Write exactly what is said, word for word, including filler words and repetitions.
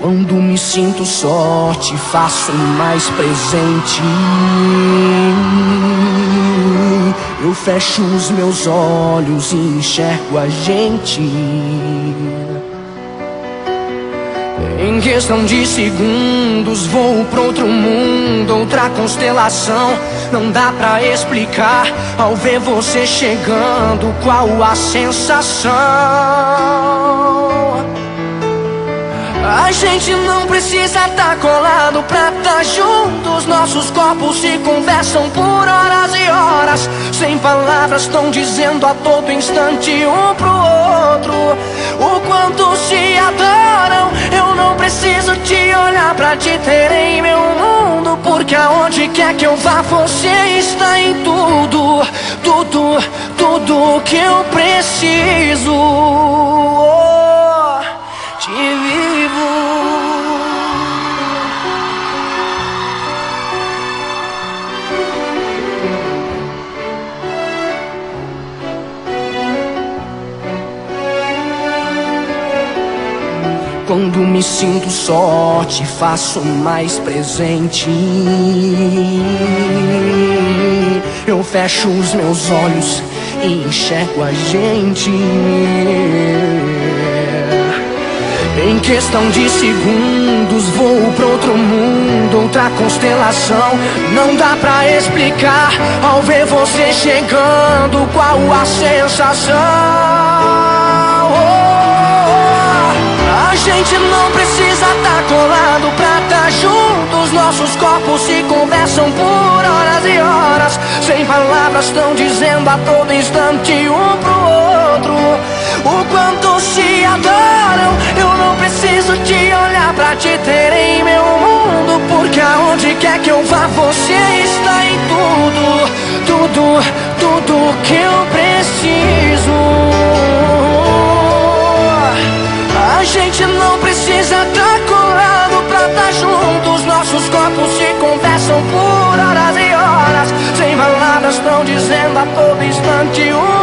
Quando me sinto só, te faço mais presente. Eu fecho os meus olhos e enxergo a gente. Em questão de segundos vou pra outro mundo, outra constelação. Não dá pra explicar ao ver você chegando qual a sensação. A gente não precisa tá colado pra tá juntos. Nossos corpos se conversam por horas e horas. Sem palavras tão dizendo a todo instante um pro outro o quanto se adoram. Eu não preciso te olhar pra te ter em meu mundo, porque aonde quer que eu vá você está em tudo. Tudo, tudo que eu preciso. Oh, te vivo. Quando me sinto só, te faço mais presente. Eu fecho os meus olhos e enxergo a gente. Em questão de segundos vou pra outro mundo, outra constelação. Não dá pra explicar ao ver você chegando qual a sensação. A gente não precisa tá colado pra tá juntos. Nossos corpos se conversam por horas e horas. Sem palavras tão dizendo a todo instante um pro outro o quanto se adoram. Eu não preciso te olhar pra te ter em meu mundo, porque aonde quer que eu vá você está em tudo. Tudo, tudo que eu preciso. A gente não precisa tá colado pra tá juntos. Nossos corpos se conversam por horas e horas. Sem palavras tão dizendo a todo instante um